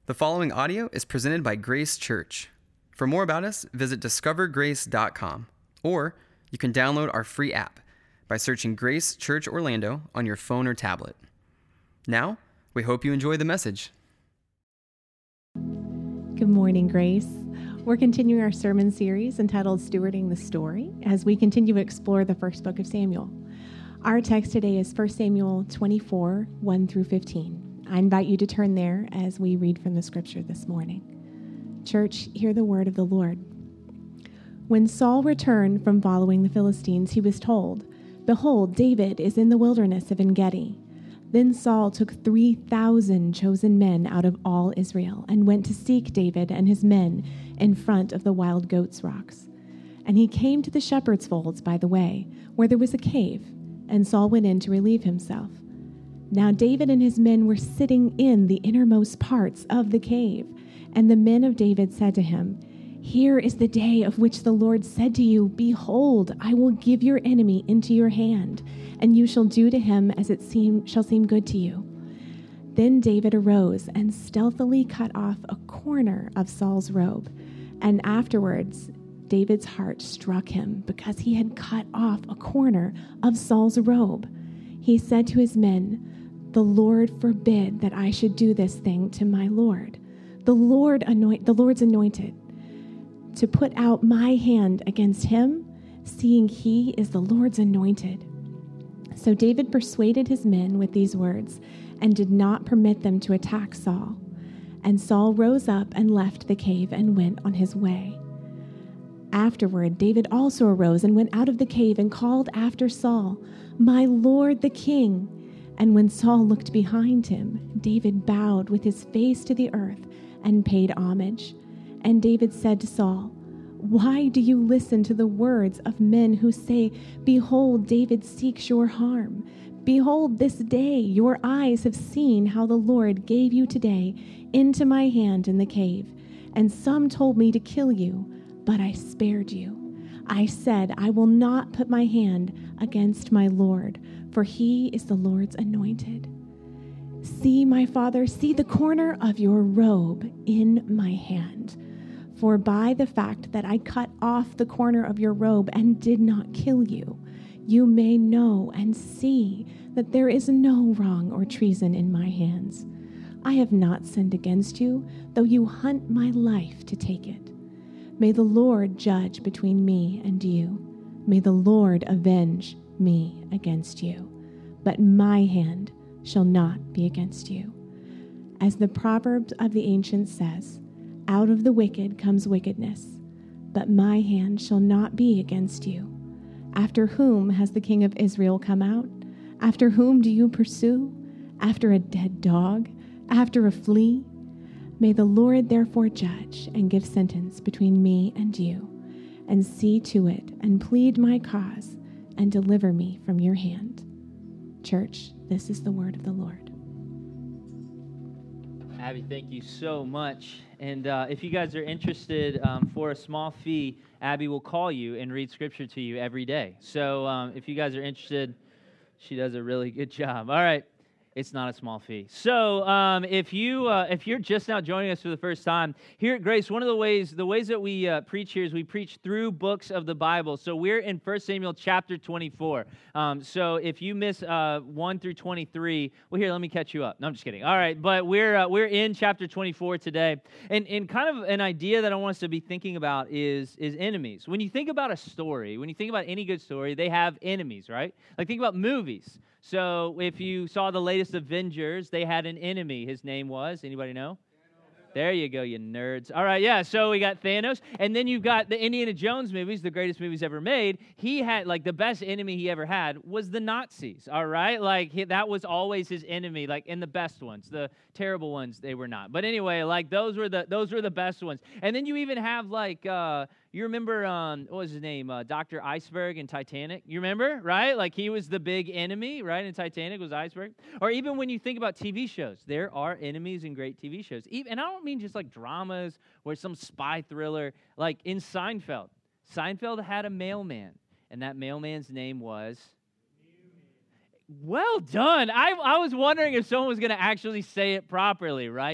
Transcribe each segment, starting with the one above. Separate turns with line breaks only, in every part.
The following audio is presented by Grace Church. For more about us, visit discovergrace.com, or you can download our free app by searching Grace Church Orlando on your phone or tablet. Now, we hope you enjoy the message.
Good morning, Grace. We're continuing our sermon series entitled Stewarding the Story as we continue to explore the first book of Samuel. Our text today is 1 Samuel 24, 1 through 15. I invite you to turn there as we read from the scripture this morning. Church, hear the word of the Lord. When Saul returned from following the Philistines, he was told, "Behold, David is in the wilderness of En-gedi." Then Saul took 3,000 chosen men out of all Israel and went to seek David and his men in front of the wild goats' rocks. And he came to the shepherd's folds by the way, where there was a cave, and Saul went in to relieve himself. Now David and his men were sitting in the innermost parts of the cave, and the men of David said to him, "Here is the day of which the Lord said to you, Behold, I will give your enemy into your hand, and you shall do to him as it shall seem good to you." Then David arose and stealthily cut off a corner of Saul's robe, and afterwards David's heart struck him because he had cut off a corner of Saul's robe. He said to his men, "The Lord forbid that I should do this thing to my Lord, the Lord's anointed, to put out my hand against him, seeing he is the Lord's anointed." So David persuaded his men with these words and did not permit them to attack Saul. And Saul rose up and left the cave and went on his way. Afterward, David also arose and went out of the cave and called after Saul, "My Lord the king." And when Saul looked behind him, David bowed with his face to the earth and paid homage. And David said to Saul, "Why do you listen to the words of men who say, 'Behold, David seeks your harm'? Behold, this day your eyes have seen how the Lord gave you today into my hand in the cave. And some told me to kill you, but I spared you. I said, I will not put my hand against my Lord, for he is the Lord's anointed. See, my father, see the corner of your robe in my hand. For by the fact that I cut off the corner of your robe and did not kill you, you may know and see that there is no wrong or treason in my hands. I have not sinned against you, though you hunt my life to take it. May the Lord judge between me and you. May the Lord avenge me against you. But my hand shall not be against you. As the proverb of the ancients says, out of the wicked comes wickedness, but my hand shall not be against you. After whom has the king of Israel come out? After whom do you pursue? After a dead dog? After a flea? May the Lord therefore judge and give sentence between me and you, and see to it and plead my cause and deliver me from your hand. Church, this is the word of the Lord.
Abby, thank you so much. And if you guys are interested, for a small fee, Abby will call you and read scripture to you every day. So if you guys are interested, she does a really good job. All right. It's not a small fee. So if you're just now joining us for the first time, here at Grace, one of the ways that we preach here is we preach through books of the Bible. So we're in 1 Samuel chapter 24. So if you miss 1 through 23, well, here, let me catch you up. No, I'm just kidding. All right, but we're in chapter 24 today. And kind of an idea that I want us to be thinking about is enemies. When you think about a story, when you think about any good story, they have enemies, right? Like think about movies. So if you saw the latest Avengers, they had an enemy. His name was, anybody know? There you go, you nerds. All right, yeah, so we got Thanos. And then you've got the Indiana Jones movies, the greatest movies ever made. He had, like, the best enemy he ever had was the Nazis, all right? Like, that was always his enemy, like, in the best ones. The terrible ones, they were not. But anyway, like, those were the best ones. And then you even have, like, you remember, what was his name? Dr. Iceberg in Titanic. You remember, right? Like, he was the big enemy, right, in Titanic was Iceberg. Or even when you think about TV shows, there are enemies in great TV shows. And I don't mean just like dramas or some spy thriller. Like in Seinfeld. Seinfeld had a mailman, and that mailman's name was... Well done. I was wondering if someone was going to actually say it properly, right?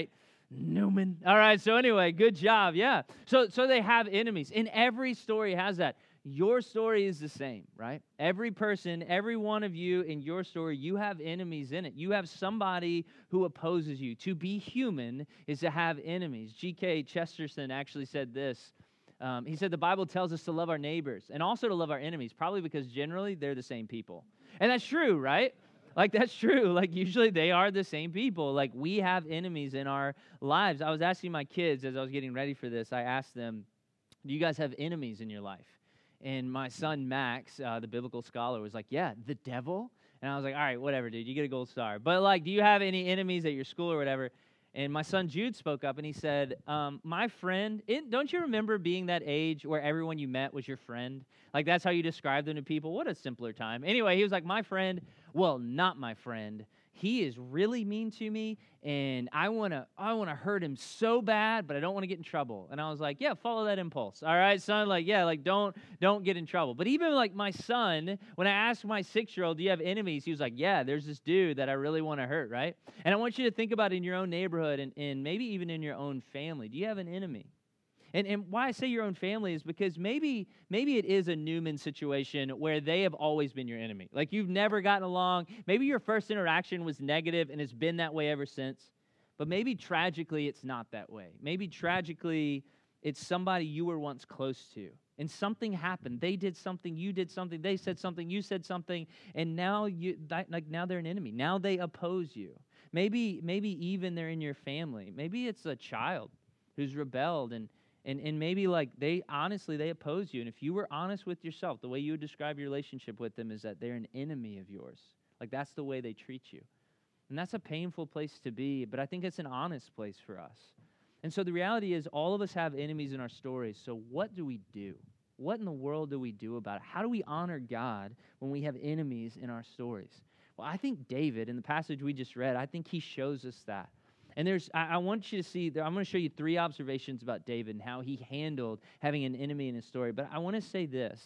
Newman. All right, so anyway, good job, yeah. So they have enemies, and every story has that. Your story is the same, right? Every person, every one of you in your story, you have enemies in it. You have somebody who opposes you. To be human is to have enemies. G.K. Chesterton actually said this. He said the Bible tells us to love our neighbors and also to love our enemies, probably because generally they're the same people. And that's true, right? Like, that's true. Like, usually they are the same people. Like, we have enemies in our lives. I was asking my kids as I was getting ready for this, I asked them, do you guys have enemies in your life? And my son, Max, the biblical scholar, was like, yeah, the devil. And I was like, all right, whatever, dude, you get a gold star. But, like, do you have any enemies at your school or whatever? And my son, Jude, spoke up, and he said, my friend, don't you remember being that age where everyone you met was your friend? Like, that's how you describe them to people? What a simpler time. Anyway, he was like, my friend, well, not my friend. He is really mean to me, and I want to hurt him so bad, but I don't want to get in trouble. And I was like, yeah, follow that impulse. All right, son, like, yeah, like, don't get in trouble. But even like my son, when I asked my 6-year-old, do you have enemies? He was like, yeah, there's this dude that I really want to hurt, right? And I want you to think about it in your own neighborhood and maybe even in your own family. Do you have an enemy? And why I say your own family is because maybe it is a Newman situation where they have always been your enemy. Like, you've never gotten along. Maybe your first interaction was negative and it's been that way ever since. But maybe tragically it's not that way. Maybe tragically it's somebody you were once close to. And something happened. They did something, you did something, they said something, you said something, and now now they're an enemy. Now they oppose you. Maybe even they're in your family. Maybe it's a child who's rebelled and maybe like they oppose you. And if you were honest with yourself, the way you would describe your relationship with them is that they're an enemy of yours. Like, that's the way they treat you. And that's a painful place to be, but I think it's an honest place for us. And so the reality is all of us have enemies in our stories. So what do we do? What in the world do we do about it? How do we honor God when we have enemies in our stories? Well, I think David, in the passage we just read, I think he shows us that. And I want you to see, I'm going to show you 3 observations about David and how he handled having an enemy in his story. But I want to say this.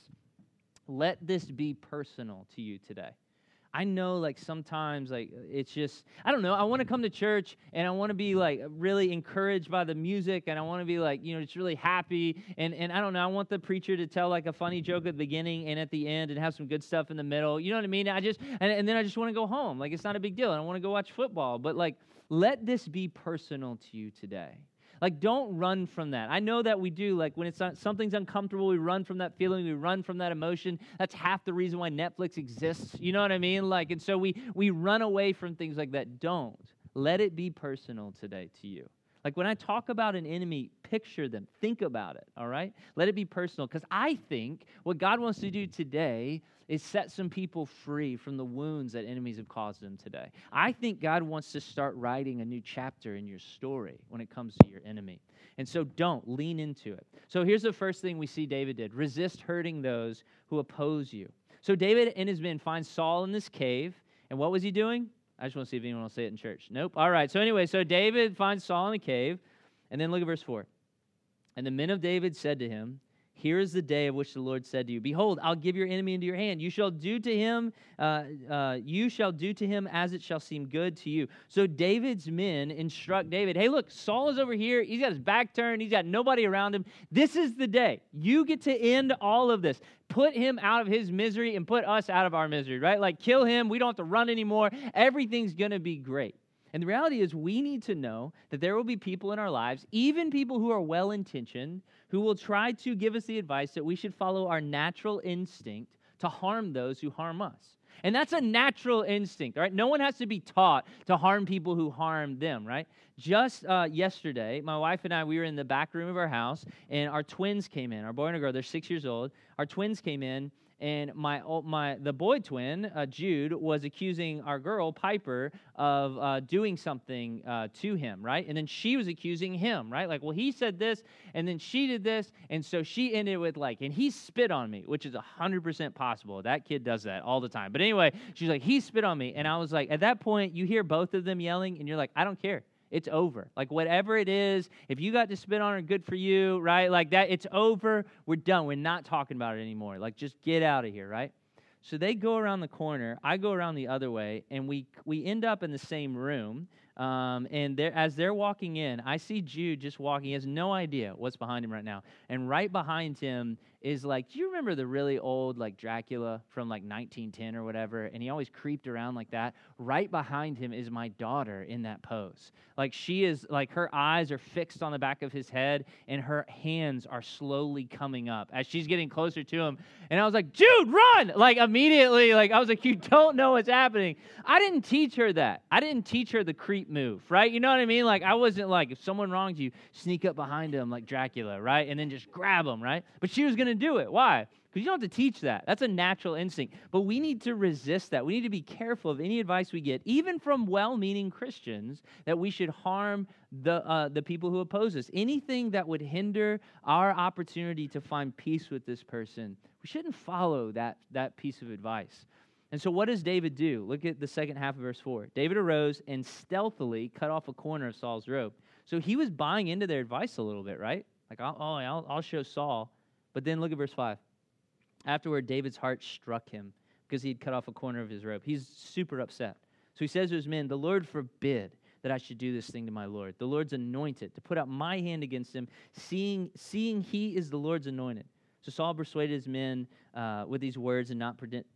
Let this be personal to you today. I know, like, sometimes, like, it's just, I don't know, I want to come to church, and I want to be, like, really encouraged by the music, and I want to be, like, just really happy, and I don't know, I want the preacher to tell, like, a funny joke at the beginning and at the end and have some good stuff in the middle, you know what I mean? And then I just want to go home. Like, it's not a big deal, and I want to go watch football, but, like, let this be personal to you today. Like, don't run from that. I know that we do. Like, when something's uncomfortable, we run from that feeling. We run from that emotion. That's half the reason why Netflix exists. You know what I mean? Like, and so we run away from things like that. Don't. Let it be personal today to you. Like, when I talk about an enemy, picture them. Think about it, all right? Let it be personal. Because I think what God wants to do today is set some people free from the wounds that enemies have caused them today. I think God wants to start writing a new chapter in your story when it comes to your enemy. And so don't. Lean into it. So here's the first thing we see David did. Resist hurting those who oppose you. So David and his men find Saul in this cave. And what was he doing? I just want to see if anyone will say it in church. Nope. All right. So anyway, so David finds Saul in the cave. And then look at verse 4. And the men of David said to him, here is the day of which the Lord said to you, behold, I'll give your enemy into your hand. You shall do to him as it shall seem good to you. So David's men instruct David, hey, look, Saul is over here. He's got his back turned. He's got nobody around him. This is the day. You get to end all of this. Put him out of his misery and put us out of our misery, right? Like, kill him. We don't have to run anymore. Everything's going to be great. And the reality is we need to know that there will be people in our lives, even people who are well-intentioned, who will try to give us the advice that we should follow our natural instinct to harm those who harm us. And that's a natural instinct, all right? No one has to be taught to harm people who harm them, right? Just yesterday, my wife and I, we were in the back room of our house, and our twins came in. Our boy and a girl, they're 6 years old. Our twins came in, and the boy twin, Jude, was accusing our girl, Piper, of doing something to him, right? And then she was accusing him, right? Like, well, he said this, and then she did this, and so she ended with like, and he spit on me, which is 100% possible. That kid does that all the time. But anyway, she's like, he spit on me. And I was like, at that point, you hear both of them yelling, and you're like, I don't care. It's over. Like, whatever it is, if you got to spit on her, good for you, right? Like that, it's over. We're done. We're not talking about it anymore. Like, just get out of here, right? So they go around the corner. I go around the other way, and we end up in the same room. And as they're walking in, I see Jude just walking. He has no idea what's behind him right now. And right behind him is like, do you remember the really old like Dracula from like 1910 or whatever? And he always creeped around like that. Right behind him is my daughter in that pose. Like she is like her eyes are fixed on the back of his head and her hands are slowly coming up as she's getting closer to him. And I was like, Jude, run! Like immediately, like I was like, you don't know what's happening. I didn't teach her that. I didn't teach her the creep move, right? You know what I mean? Like I wasn't like, if someone wronged you, sneak up behind him like Dracula, right? And then just grab him, right? But she was going to do it. Why? Because you don't have to teach that. That's a natural instinct. But we need to resist that. We need to be careful of any advice we get, even from well-meaning Christians, that we should harm the people who oppose us. Anything that would hinder our opportunity to find peace with this person, we shouldn't follow that piece of advice. And so what does David do? Look at the second half of verse 4. David arose and stealthily cut off a corner of Saul's robe. So he was buying into their advice a little bit, right? Like, I'll show Saul. But then look at verse 5. Afterward, David's heart struck him because he had cut off a corner of his robe. He's super upset. So he says to his men, the Lord forbid that I should do this thing to my Lord. The Lord's anointed, to put out my hand against him, seeing he is the Lord's anointed. So Saul persuaded his men with these words and did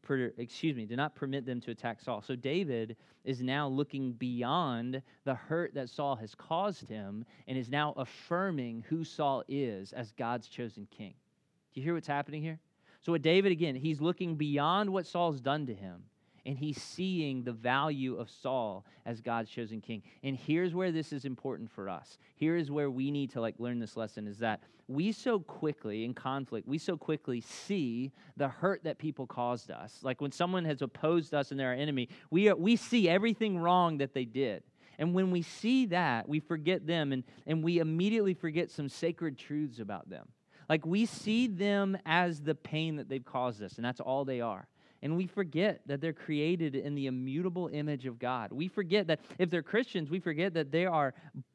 not permit them to attack Saul. So David is now looking beyond the hurt that Saul has caused him and is now affirming who Saul is as God's chosen king. Do you hear what's happening here? So with David, again, he's looking beyond what Saul's done to him, and he's seeing the value of Saul as God's chosen king. And here's where this is important for us. Here is where we need to learn this lesson, is that we so quickly, in conflict, we so quickly see the hurt that people caused us. Like when someone has opposed us and they're our enemy, we see everything wrong that they did. And when we see that, we forget them, and we immediately forget some sacred truths about them. Like we see them as the pain that they've caused us, and that's all they are. And we forget that they're created in the immutable image of God. We forget that if they're Christians, we forget that they are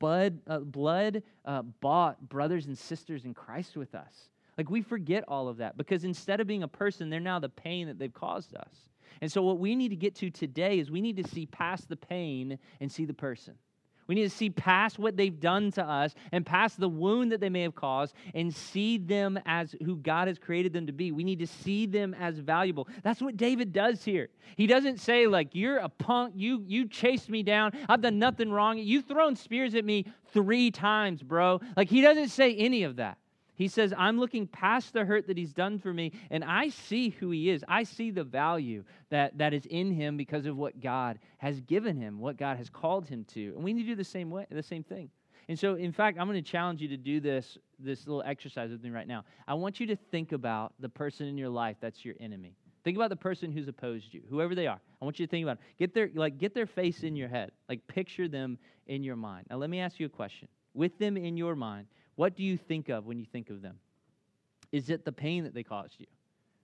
blood-bought brothers and sisters in Christ with us. Like we forget all of that because instead of being a person, they're now the pain that they've caused us. And so what we need to get to today is we need to see past the pain and see the person. We need to see past what they've done to us and past the wound that they may have caused and see them as who God has created them to be. We need to see them as valuable. That's what David does here. He doesn't say, like, you're a punk, you chased me down, I've done nothing wrong, you've thrown spears at me 3 times, bro. Like, he doesn't say any of that. He says, I'm looking past the hurt that he's done for me, and I see who he is. I see the value that is in him because of what God has given him, what God has called him to. And we need to do the same thing. And so, in fact, I'm going to challenge you to do this little exercise with me right now. I want you to think about the person in your life that's your enemy. Think about the person who's opposed you, whoever they are. I want you to think about it. Get their face in your head. Like, picture them in your mind. Now, let me ask you a question. With them in your mind, what do you think of when you think of them? Is it the pain that they caused you?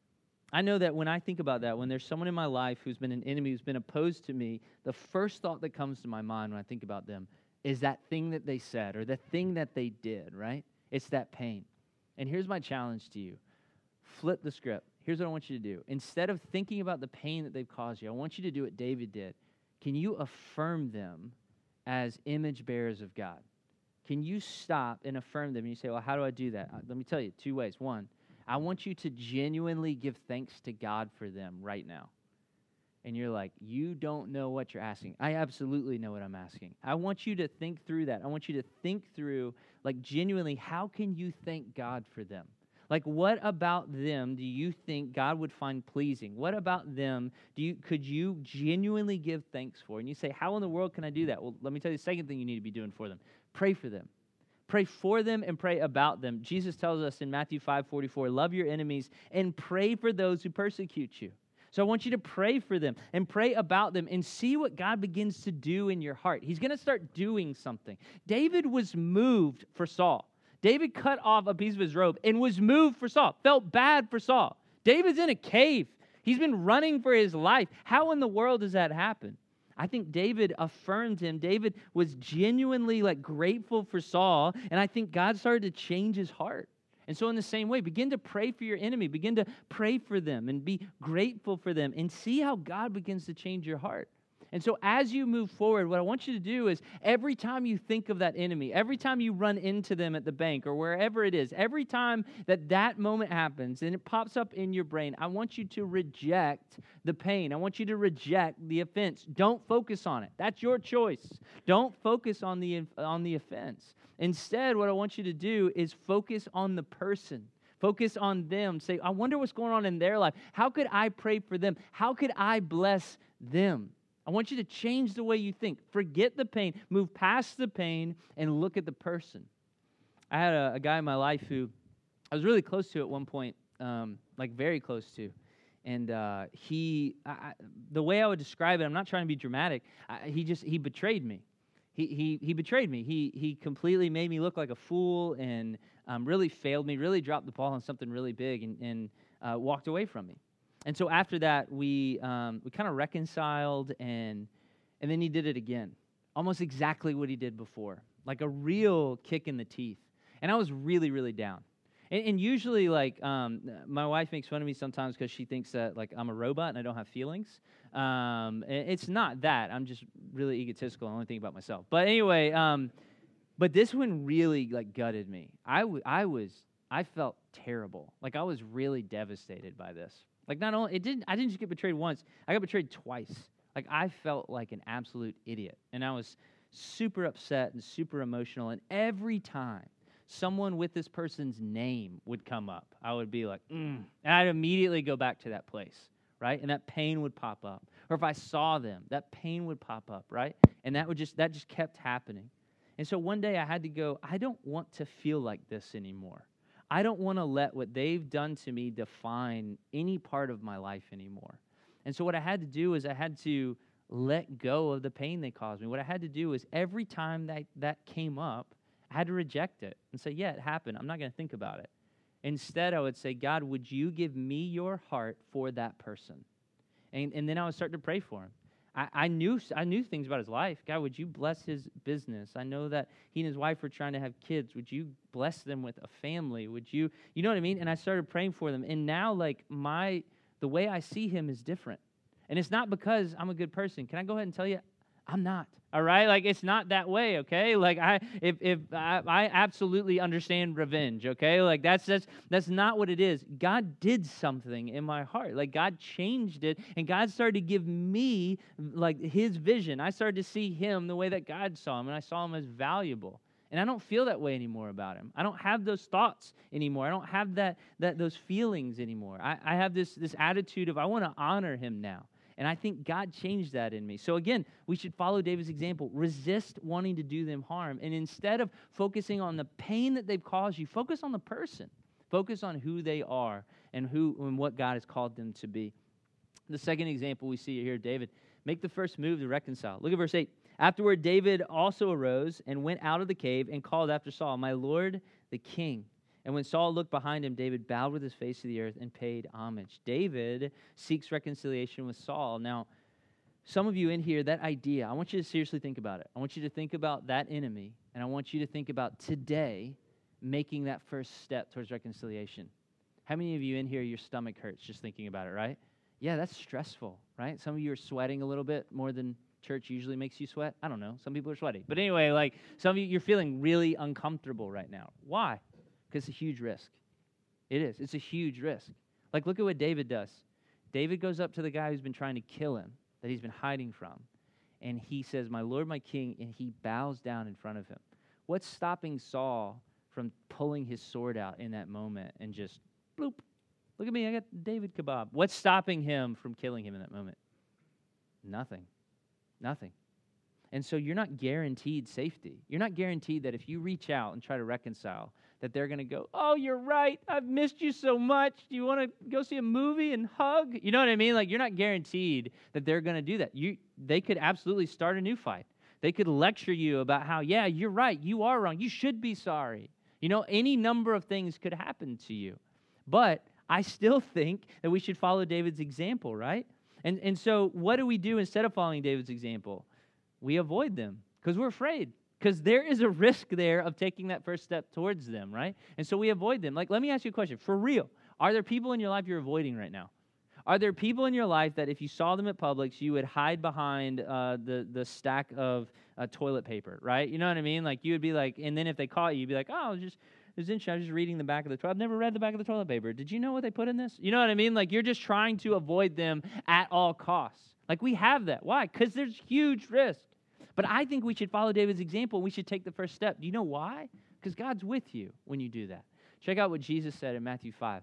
I know that when I think about that, when there's someone in my life who's been an enemy, who's been opposed to me, the first thought that comes to my mind when I think about them is that thing that they said or the thing that they did, right? It's that pain. And here's my challenge to you. Flip the script. Here's what I want you to do. Instead of thinking about the pain that they've caused you, I want you to do what David did. Can you affirm them as image bearers of God? Can you stop and affirm them? And you say, well, how do I do that? Let me tell you 2 ways. 1, I want you to genuinely give thanks to God for them right now. And you're like, you don't know what you're asking. I absolutely know what I'm asking. I want you to think through that. I want you to think through, like, genuinely, how can you thank God for them? Like, what about them do you think God would find pleasing? What about them could you genuinely give thanks for? And you say, how in the world can I do that? Well, let me tell you the second thing you need to be doing for them. Pray for them. Pray for them and pray about them. Jesus tells us in Matthew 5:44, love your enemies and pray for those who persecute you. So I want you to pray for them and pray about them and see what God begins to do in your heart. He's going to start doing something. David was moved for Saul. David cut off a piece of his robe and was moved for Saul, felt bad for Saul. David's in a cave. He's been running for his life. How in the world does that happen? I think David affirmed him. David was genuinely grateful for Saul, and I think God started to change his heart. And so in the same way, begin to pray for your enemy. Begin to pray for them and be grateful for them and see how God begins to change your heart. And so as you move forward, what I want you to do is every time you think of that enemy, every time you run into them at the bank or wherever it is, every time that moment happens and it pops up in your brain, I want you to reject the pain. I want you to reject the offense. Don't focus on it. That's your choice. Don't focus on the offense. Instead, what I want you to do is focus on the person. Focus on them. Say, I wonder what's going on in their life. How could I pray for them? How could I bless them? I want you to change the way you think. Forget the pain. Move past the pain and look at the person. I had a guy in my life who I was really close to at one point, like very close to. And the way I would describe it, I'm not trying to be dramatic, he betrayed me. He betrayed me. He completely made me look like a fool and really failed me, really dropped the ball on something really big and walked away from me. And so after that, we kind of reconciled, and then he did it again, almost exactly what he did before, like a real kick in the teeth. And I was really, really down. And usually, like, my wife makes fun of me sometimes because she thinks that, like, I'm a robot and I don't have feelings. It's not that. I'm just really egotistical. I only think about myself. But anyway, but this one really, like, gutted me. I felt terrible. Like, I was really devastated by this. Like, I didn't just get betrayed once. I got betrayed twice. Like, I felt like an absolute idiot. And I was super upset and super emotional. And every time someone with this person's name would come up, I would be like, And I'd immediately go back to that place, right? And that pain would pop up. Or if I saw them, that pain would pop up, right? And that just kept happening. And so one day I had to go, I don't want to feel like this anymore. I don't want to let what they've done to me define any part of my life anymore. And so what I had to do is I had to let go of the pain they caused me. What I had to do is every time that came up, I had to reject it and say, yeah, it happened. I'm not going to think about it. Instead, I would say, God, would you give me your heart for that person? And then I would start to pray for him. I knew things about his life. God, would you bless his business? I know that he and his wife are trying to have kids. Would you bless them with a family? Would you know what I mean? And I started praying for them. And now, like, the way I see him is different. And it's not because I'm a good person. Can I go ahead and tell you, I'm not. All right, like it's not that way. Okay, like I absolutely understand revenge. Okay, like that's not what it is. God did something in my heart. Like God changed it, and God started to give me like His vision. I started to see Him the way that God saw Him, and I saw Him as valuable. And I don't feel that way anymore about Him. I don't have those thoughts anymore. I don't have those feelings anymore. I have this attitude of I want to honor Him now. And I think God changed that in me. So again, we should follow David's example. Resist wanting to do them harm. And instead of focusing on the pain that they've caused you, focus on the person. Focus on who they are and what God has called them to be. The second example we see here, David, make the first move to reconcile. Look at verse 8. Afterward, David also arose and went out of the cave and called after Saul, my lord, the king. And when Saul looked behind him, David bowed with his face to the earth and paid homage. David seeks reconciliation with Saul. Now, some of you in here, that idea, I want you to seriously think about it. I want you to think about that enemy, and I want you to think about today making that first step towards reconciliation. How many of you in here, your stomach hurts just thinking about it, right? Yeah, that's stressful, right? Some of you are sweating a little bit more than church usually makes you sweat. I don't know. Some people are sweaty. But anyway, like some of you, you're feeling really uncomfortable right now. Why? Because it's a huge risk. It is. It's a huge risk. Like, look at what David does. David goes up to the guy who's been trying to kill him, that he's been hiding from, and he says, my Lord, my King, and he bows down in front of him. What's stopping Saul from pulling his sword out in that moment and just, bloop, look at me, I got David kebab. What's stopping him from killing him in that moment? Nothing. Nothing. And so you're not guaranteed safety. You're not guaranteed that if you reach out and try to reconcile, that they're going to go, oh, you're right. I've missed you so much. Do you want to go see a movie and hug? You know what I mean? Like, you're not guaranteed that they're going to do that. They could absolutely start a new fight. They could lecture you about how, yeah, you're right. You are wrong. You should be sorry. You know, any number of things could happen to you. But I still think that we should follow David's example, right? And so what do we do instead of following David's example? We avoid them because we're afraid. Because there is a risk there of taking that first step towards them, right? And so we avoid them. Like, let me ask you a question. For real, are there people in your life you're avoiding right now? Are there people in your life that if you saw them at Publix, you would hide behind the stack of toilet paper, right? You know what I mean? Like you would be like, and then if they caught you, you'd be like, oh, it was interesting. I was just reading the back of the toilet. I've never read the back of the toilet paper. Did you know what they put in this? You know what I mean? Like you're just trying to avoid them at all costs. Like we have that. Why? Because there's huge risk. But I think we should follow David's example. We should take the first step. Do you know why? Because God's with you when you do that. Check out what Jesus said in Matthew 5.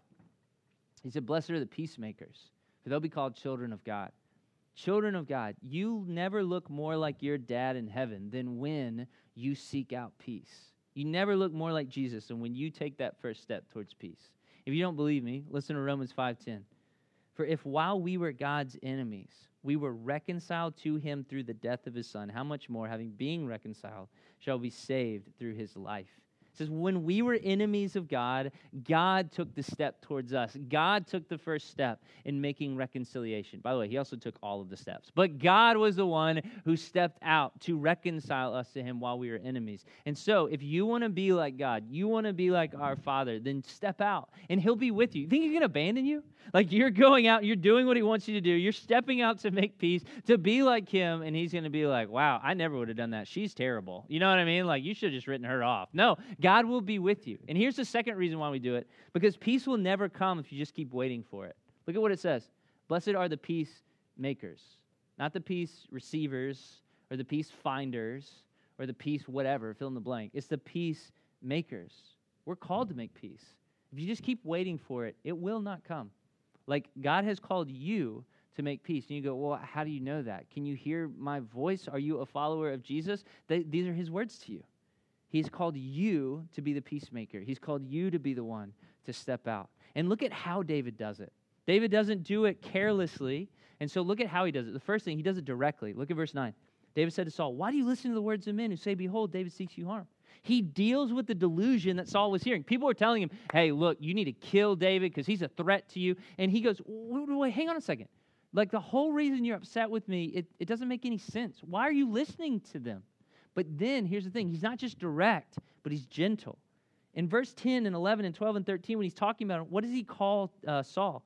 He said, blessed are the peacemakers, for they'll be called children of God. Children of God, you never look more like your dad in heaven than when you seek out peace. You never look more like Jesus than when you take that first step towards peace. If you don't believe me, listen to Romans 5:10. For if while we were God's enemies, we were reconciled to him through the death of his son, how much more, having been reconciled, shall we be saved through his life? It says, when we were enemies of God, God took the step towards us. God took the first step in making reconciliation. By the way, he also took all of the steps. But God was the one who stepped out to reconcile us to him while we were enemies. And so, if you want to be like God, you want to be like our Father, then step out, and he'll be with you. You think he's going to abandon you? Like you're going out, you're doing what he wants you to do. You're stepping out to make peace, to be like him, and he's going to be like, wow, I never would have done that. She's terrible. You know what I mean? Like you should have just written her off. No, God will be with you. And here's the second reason why we do it, because peace will never come if you just keep waiting for it. Look at what it says. Blessed are the peacemakers, not the peace receivers or the peace finders or the peace whatever, fill in the blank. It's the peacemakers. We're called to make peace. If you just keep waiting for it, it will not come. Like God has called you to make peace. And you go, well, how do you know that? Can you hear my voice? Are you a follower of Jesus? These are his words to you. He's called you to be the peacemaker. He's called you to be the one to step out. And look at how David does it. David doesn't do it carelessly. And so look at how he does it. The first thing, he does it directly. Look at verse 9. David said to Saul, why do you listen to the words of men who say, behold, David seeks you harm? He deals with the delusion that Saul was hearing. People were telling him, hey, look, you need to kill David because he's a threat to you. And he goes, wait, hang on a second. Like the whole reason you're upset with me, it doesn't make any sense. Why are you listening to them? But then, here's the thing. He's not just direct, but he's gentle. In verse 10 and 11 and 12 and 13, when he's talking about it, what does he call Saul?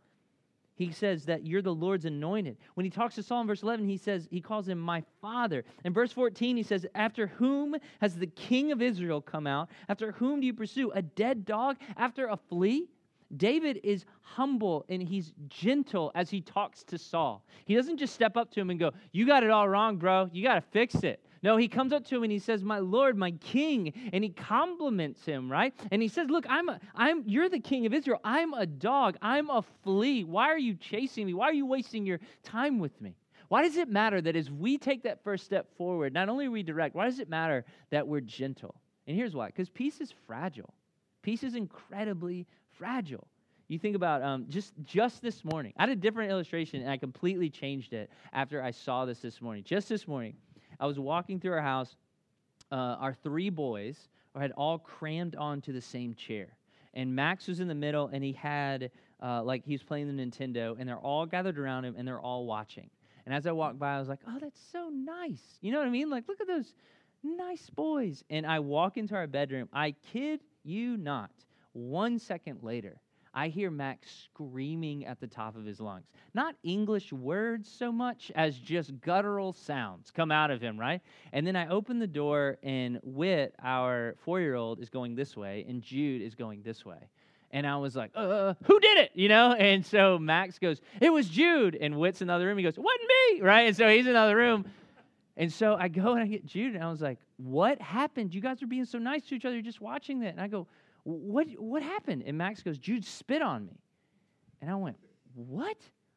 He says that you're the Lord's anointed. When he talks to Saul in verse 11, he calls him my father. In verse 14, he says, after whom has the king of Israel come out? After whom do you pursue? A dead dog after a flea? David is humble and he's gentle as he talks to Saul. He doesn't just step up to him and go, you got it all wrong, bro. You got to fix it. No, he comes up to him and he says, my Lord, my king, and he compliments him, right? And he says, look, you're the king of Israel. I'm a dog. I'm a flea. Why are you chasing me? Why are you wasting your time with me? Why does it matter that as we take that first step forward, not only are we direct, why does it matter that we're gentle? And here's why. Because peace is fragile. Peace is incredibly fragile. You think about just this morning. I had a different illustration, and I completely changed it after I saw this morning. Just this morning, I was walking through our house. Our three boys had all crammed onto the same chair. And Max was in the middle, and he had, he was playing the Nintendo, and they're all gathered around him, and they're all watching. And as I walked by, I was like, oh, that's so nice. You know what I mean? Like, look at those nice boys. And I walk into our bedroom. I kid you not. 1 second later, I hear Max screaming at the top of his lungs. Not English words so much as just guttural sounds come out of him, right? And then I open the door, and Whit, our 4-year-old, is going this way, and Jude is going this way. And I was like, who did it? You know? And so Max goes, it was Jude. And Whit's in another room. He goes, it wasn't me, right? And so he's in another room. And so I go and I get Jude, and I was like, what happened? You guys are being so nice to each other. You're just watching that. And I go, what happened? And Max goes, Jude spit on me. And I went, what?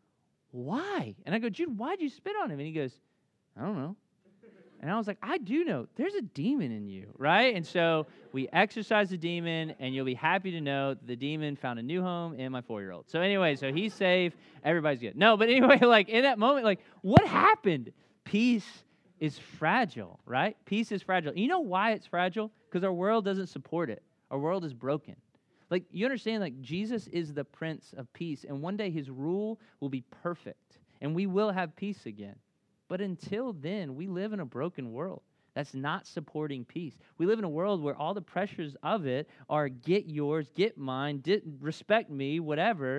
Why? And I go, Jude, why'd you spit on him? And he goes, I don't know. And I was like, I do know. There's a demon in you, right? And so we exorcised the demon, and you'll be happy to know that the demon found a new home in my 4-year-old. So anyway, so he's safe. Everybody's good. No, but anyway, like in that moment, like what happened? Peace is fragile, right? Peace is fragile. You know why it's fragile? Because our world doesn't support it. Our world is broken. Like, you understand, like, Jesus is the Prince of Peace, and one day his rule will be perfect, and we will have peace again. But until then, we live in a broken world that's not supporting peace. We live in a world where all the pressures of it are get yours, get mine, respect me, whatever,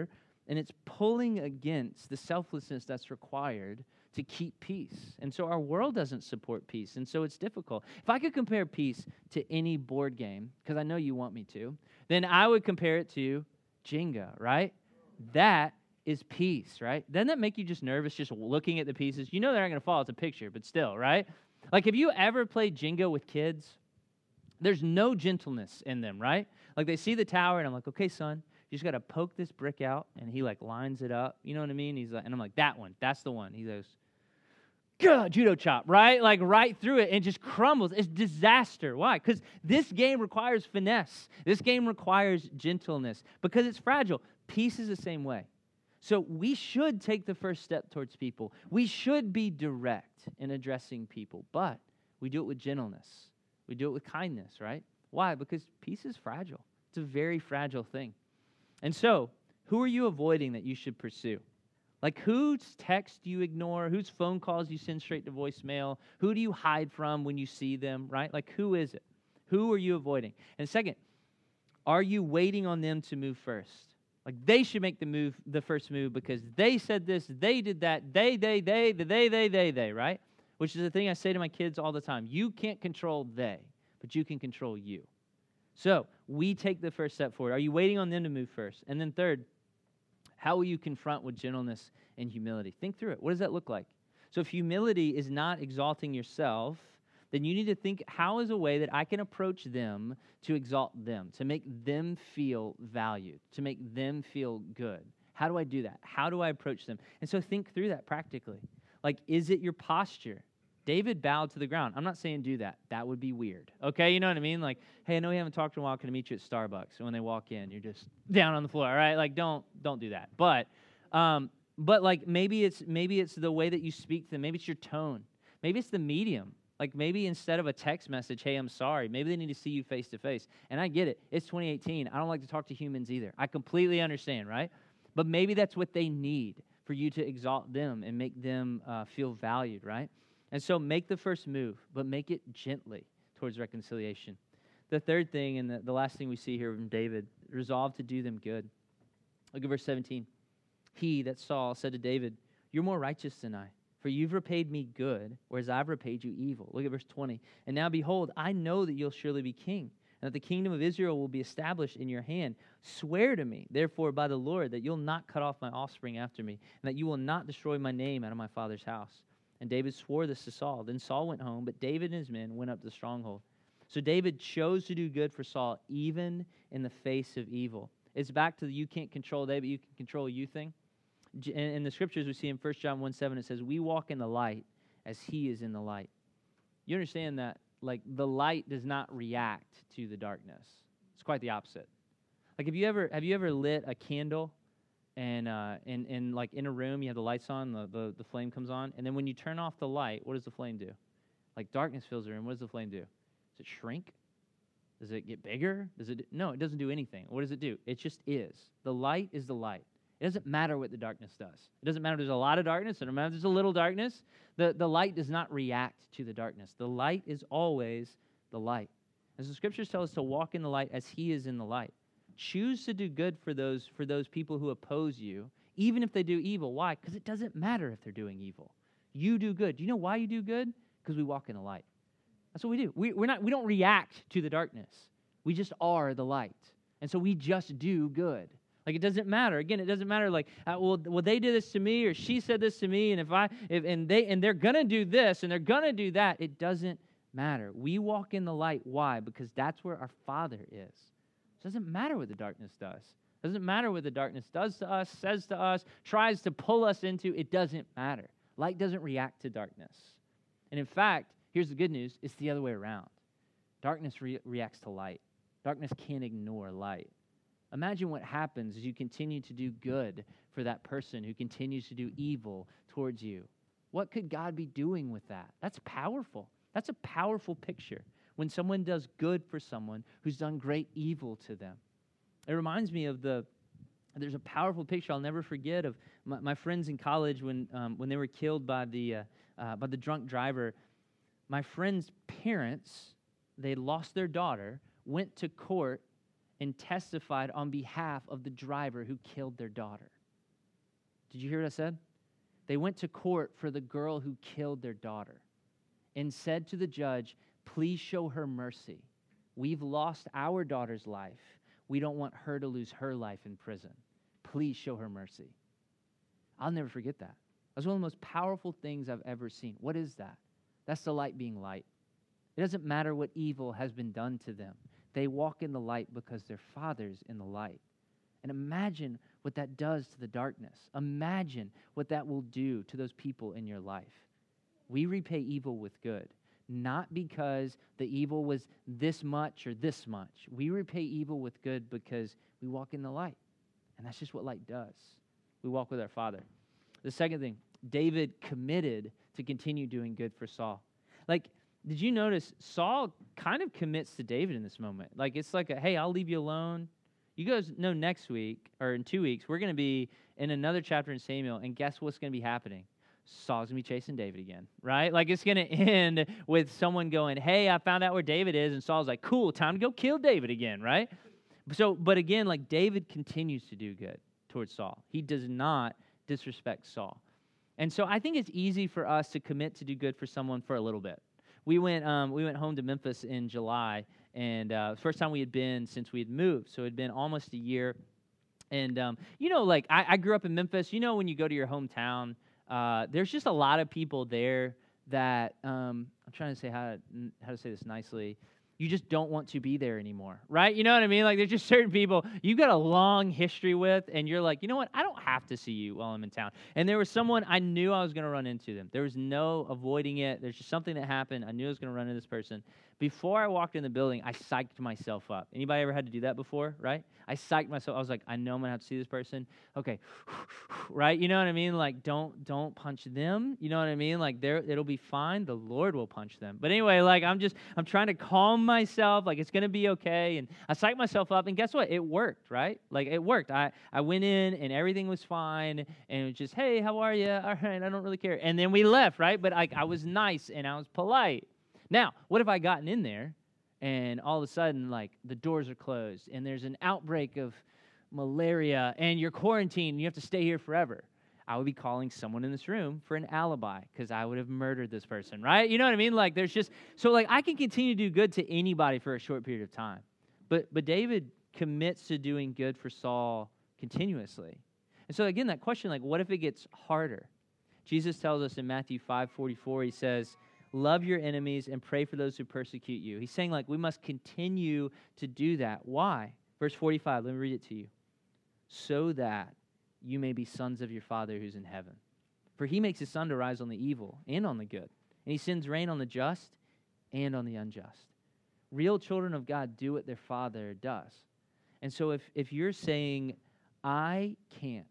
And it's pulling against the selflessness that's required to keep peace. And so our world doesn't support peace, and so it's difficult. If I could compare peace to any board game, because I know you want me to, then I would compare it to Jenga, right? That is peace, right? Doesn't that make you just nervous just looking at the pieces? You know they're not going to fall. It's a picture, but still, right? Like, have you ever played Jenga with kids? There's no gentleness in them, right? Like, they see the tower, and I'm like, okay, son, you just got to poke this brick out, and he, like, lines it up. You know what I mean? He's like, and I'm like, that one, that's the one. He goes, gah, judo chop, right? Like, right through it, and just crumbles. It's disaster. Why? Because this game requires finesse. This game requires gentleness because it's fragile. Peace is the same way. So we should take the first step towards people. We should be direct in addressing people, but we do it with gentleness. We do it with kindness, right? Why? Because peace is fragile. It's a very fragile thing. And so, who are you avoiding that you should pursue? Like, whose text do you ignore? Whose phone calls you send straight to voicemail? Who do you hide from when you see them, right? Like, who is it? Who are you avoiding? And second, are you waiting on them to move first? Like, they should make the first move because they said this, they did that, they, right? Which is the thing I say to my kids all the time. You can't control they, but you can control you. So, we take the first step forward. Are you waiting on them to move first? And then third, how will you confront with gentleness and humility? Think through it. What does that look like? So if humility is not exalting yourself, then you need to think, how is a way that I can approach them to exalt them, to make them feel valued, to make them feel good? How do I do that? How do I approach them? And so think through that practically. Like, is it your posture? David bowed to the ground. I'm not saying do that. That would be weird. Okay, you know what I mean? Like, hey, I know we haven't talked in a while. Can I meet you at Starbucks? And when they walk in, you're just down on the floor, all right? Like, don't do that. But like maybe it's the way that you speak to them. Maybe it's your tone. Maybe it's the medium. Like, maybe instead of a text message, hey, I'm sorry, maybe they need to see you face to face. And I get it. It's 2018. I don't like to talk to humans either. I completely understand, right? But maybe that's what they need for you to exalt them and make them feel valued, right? And so make the first move, but make it gently towards reconciliation. The third thing and the last thing we see here from David, resolve to do them good. Look at verse 17. He, that Saul, said to David, you're more righteous than I, for you've repaid me good, whereas I've repaid you evil. Look at verse 20. And now behold, I know that you'll surely be king, and that the kingdom of Israel will be established in your hand. Swear to me, therefore, by the Lord, that you'll not cut off my offspring after me, and that you will not destroy my name out of my father's house. And David swore this to Saul. Then Saul went home, but David and his men went up to the stronghold. So David chose to do good for Saul, even in the face of evil. It's back to the you can't control they, but you can control you thing. In the scriptures we see in 1 John 1:7, it says, we walk in the light as he is in the light. You understand that, like, the light does not react to the darkness. It's quite the opposite. Like, have you ever lit a candle and like in a room you have the lights on, the flame comes on, and then when you turn off the light, what does the flame do? Like, darkness fills the room. What does the flame do? Does it shrink? Does it get bigger? No, it doesn't do anything. What does it do? It just is. The light is the light. It doesn't matter what the darkness does. It doesn't matter if there's a lot of darkness. It doesn't matter if there's a little darkness. The light does not react to the darkness. The light is always the light. As the scriptures tell us to walk in the light as he is in the light. Choose to do good for those people who oppose you, even if they do evil. Why? Because it doesn't matter if they're doing evil. You do good. Do you know why you do good? Because we walk in the light. That's what we do. We don't react to the darkness. We just are the light. And so we just do good. Like, it doesn't matter. Again, it doesn't matter. Like, well, they did this to me, or she said this to me, and they're gonna do this, and they're gonna do that. It doesn't matter. We walk in the light. Why? Because that's where our Father is. It doesn't matter what the darkness does. It doesn't matter what the darkness does to us, says to us, tries to pull us into. It doesn't matter. Light doesn't react to darkness. And in fact, here's the good news: it's the other way around. Darkness reacts to light. Darkness can't ignore light. Imagine what happens as you continue to do good for that person who continues to do evil towards you. What could God be doing with that? That's powerful. That's a powerful picture when someone does good for someone who's done great evil to them. It reminds me of there's a powerful picture I'll never forget of my friends in college when they were killed by the drunk driver. My friend's parents, they lost their daughter, went to court and testified on behalf of the driver who killed their daughter. Did you hear what I said? They went to court for the girl who killed their daughter and said to the judge, please show her mercy. We've lost our daughter's life. We don't want her to lose her life in prison. Please show her mercy. I'll never forget that. That's one of the most powerful things I've ever seen. What is that? That's the light being light. It doesn't matter what evil has been done to them. They walk in the light because their Father's in the light. And imagine what that does to the darkness. Imagine what that will do to those people in your life. We repay evil with good, not because the evil was this much or this much. We repay evil with good because we walk in the light. And that's just what light does. We walk with our Father. The second thing, David committed to continue doing good for Saul. Like, did you notice Saul kind of commits to David in this moment? Like, it's like, hey, I'll leave you alone. You guys know next week, or in 2 weeks, we're going to be in another chapter in Samuel, and guess what's going to be happening? Saul's going to be chasing David again, right? Like, it's going to end with someone going, hey, I found out where David is, and Saul's like, cool, time to go kill David again, right? So, but again, like, David continues to do good towards Saul. He does not disrespect Saul. And so I think it's easy for us to commit to do good for someone for a little bit. We went home to Memphis in July, and first time we had been since we had moved, so it had been almost a year. And, like, I grew up in Memphis. You know, when you go to your hometown, there's just a lot of people there that, I'm trying to say how to say this nicely, you just don't want to be there anymore, right? You know what I mean? Like, there's just certain people you've got a long history with, and you're like, you know what? I don't have to see you while I'm in town. And there was someone I knew I was going to run into them. There was no avoiding it. There's just something that happened. I knew I was going to run into this person. Before I walked in the building, I psyched myself up. Anybody ever had to do that before, right? I psyched myself. I was like, I know I'm going to have to see this person. Okay, right? You know what I mean? Like, don't punch them. You know what I mean? Like, it'll be fine. The Lord will punch them. But anyway, like, I'm trying to calm myself. Like, it's going to be okay. And I psyched myself up. And guess what? It worked, right? Like, it worked. I went in, and everything was fine. And it was just, hey, how are you? All right, I don't really care. And then we left, right? But I was nice, and I was polite. Now, what if I gotten in there and all of a sudden, like, the doors are closed and there's an outbreak of malaria and you're quarantined and you have to stay here forever? I would be calling someone in this room for an alibi because I would have murdered this person, right? You know what I mean? Like, there's just, so like, I can continue to do good to anybody for a short period of time. But David commits to doing good for Saul continuously. And so again, that question, like, what if it gets harder? Jesus tells us in Matthew 5:44, he says, love your enemies and pray for those who persecute you. He's saying, like, we must continue to do that. Why? Verse 45, let me read it to you. So that you may be sons of your Father who's in heaven. For he makes his sun to rise on the evil and on the good, and he sends rain on the just and on the unjust. Real children of God do what their Father does. And so if you're saying, I can't,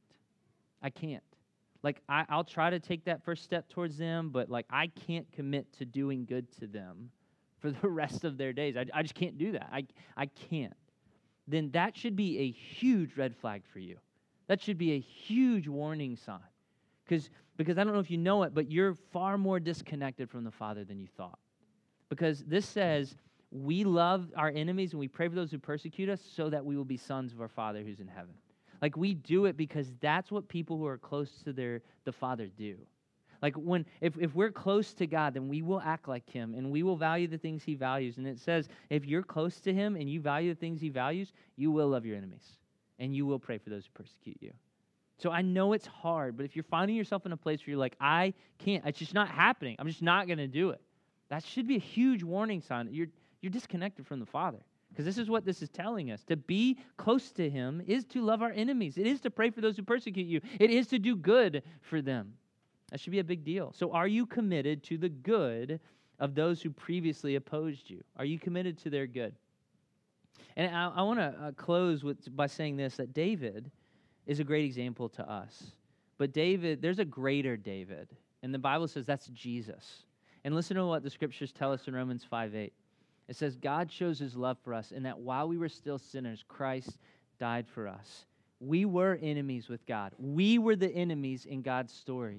like, I'll try to take that first step towards them, but, like, I can't commit to doing good to them for the rest of their days. I just can't do that. I can't. Then that should be a huge red flag for you. That should be a huge warning sign. Because I don't know if you know it, but you're far more disconnected from the Father than you thought. Because this says, we love our enemies and we pray for those who persecute us so that we will be sons of our Father who's in heaven. Like, we do it because that's what people who are close to the Father do. Like, if we're close to God, then we will act like him, and we will value the things he values. And it says, if you're close to him and you value the things he values, you will love your enemies, and you will pray for those who persecute you. So I know it's hard, but if you're finding yourself in a place where you're like, I can't, it's just not happening, I'm just not going to do it, that should be a huge warning sign that you're disconnected from the Father. Because this is what this is telling us. To be close to him is to love our enemies. It is to pray for those who persecute you. It is to do good for them. That should be a big deal. So are you committed to the good of those who previously opposed you? Are you committed to their good? And I want to close by saying this, that David is a great example to us. But David, there's a greater David. And the Bible says that's Jesus. And listen to what the scriptures tell us in Romans 5:8. It says, God shows his love for us in that while we were still sinners, Christ died for us. We were enemies with God. We were the enemies in God's story.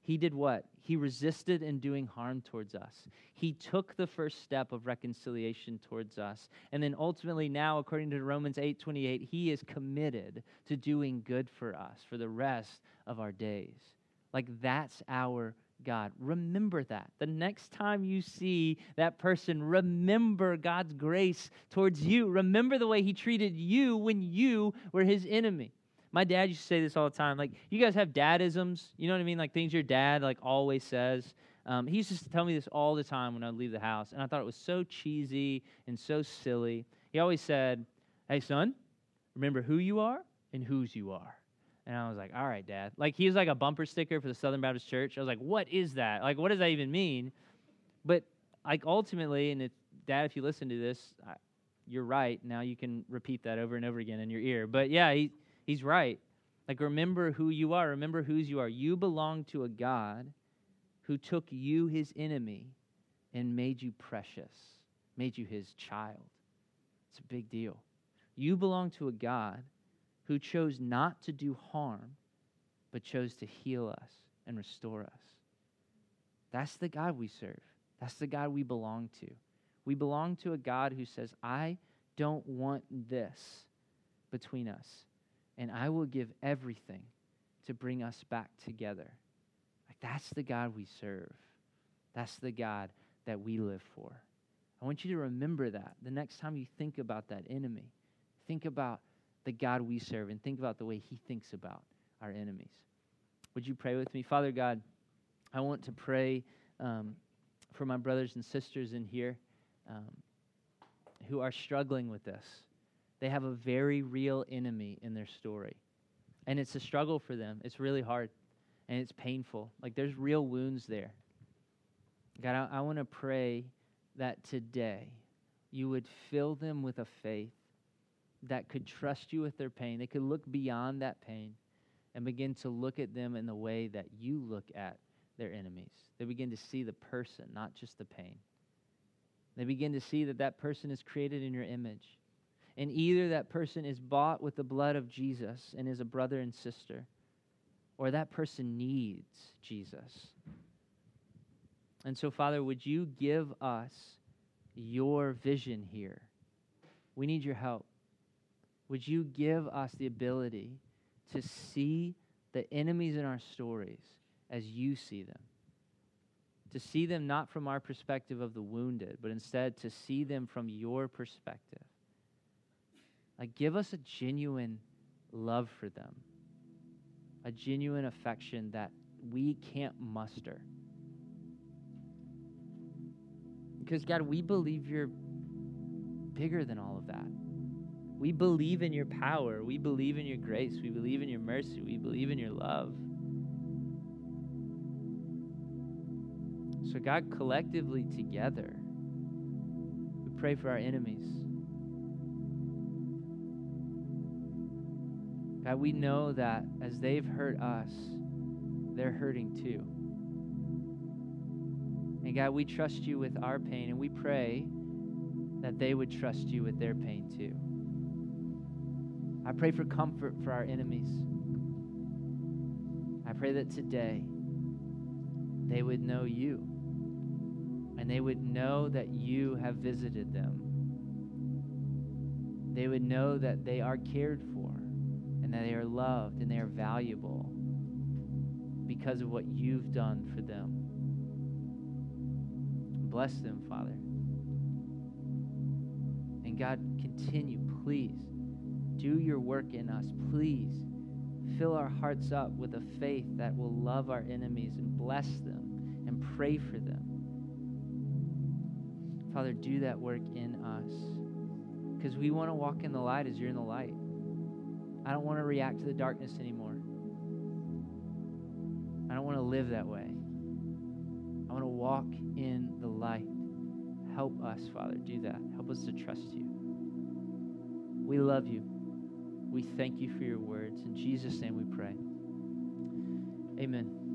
He did what? He resisted in doing harm towards us. He took the first step of reconciliation towards us. And then ultimately now, according to Romans 8:28, he is committed to doing good for us for the rest of our days. Like, that's our God. Remember that. The next time you see that person, remember God's grace towards you. Remember the way he treated you when you were his enemy. My dad used to say this all the time. Like, you guys have dadisms, you know what I mean? Like, things your dad, like, always says. He used to tell me this all the time when I would leave the house, and I thought it was so cheesy and so silly. He always said, hey, son, remember who you are and whose you are. And I was like, all right, Dad. Like, he was like a bumper sticker for the Southern Baptist Church. I was like, what is that? Like, what does that even mean? But, like, ultimately, and Dad, if you listen to this, you're right. Now you can repeat that over and over again in your ear. But, yeah, he's right. Like, remember who you are. Remember whose you are. You belong to a God who took you, his enemy, and made you precious, made you his child. It's a big deal. You belong to a God who chose not to do harm, but chose to heal us and restore us. That's the God we serve. That's the God we belong to. We belong to a God who says, I don't want this between us, and I will give everything to bring us back together. Like, that's the God we serve. That's the God that we live for. I want you to remember that the next time you think about that enemy. Think about the God we serve, and think about the way he thinks about our enemies. Would you pray with me? Father God, I want to pray for my brothers and sisters in here who are struggling with this. They have a very real enemy in their story, and it's a struggle for them. It's really hard, and it's painful. Like, there's real wounds there. God, I want to pray that today you would fill them with a faith that could trust you with their pain. They could look beyond that pain and begin to look at them in the way that you look at their enemies. They begin to see the person, not just the pain. They begin to see that that person is created in your image. And either that person is bought with the blood of Jesus and is a brother and sister, or that person needs Jesus. And so, Father, would you give us your vision here? We need your help. Would you give us the ability to see the enemies in our stories as you see them? To see them not from our perspective of the wounded, but instead to see them from your perspective. Like, give us a genuine love for them, a genuine affection that we can't muster. Because, God, we believe you're bigger than all of that. We believe in your power. We believe in your grace. We believe in your mercy. We believe in your love. So, God, collectively together, we pray for our enemies. God, we know that as they've hurt us, they're hurting too. And God, we trust you with our pain, and we pray that they would trust you with their pain too. I pray for comfort for our enemies. I pray that today they would know you, and they would know that you have visited them. They would know that they are cared for, and that they are loved, and they are valuable because of what you've done for them. Bless them, Father. And God, continue, please. Do your work in us, please. Fill our hearts up with a faith that will love our enemies and bless them and pray for them. Father, do that work in us, because we want to walk in the light as you're in the light. I don't want to react to the darkness anymore. I don't want to live that way. I want to walk in the light. Help us, Father, do that. Help us to trust you. We love you. We thank you for your words. In Jesus' name we pray. Amen.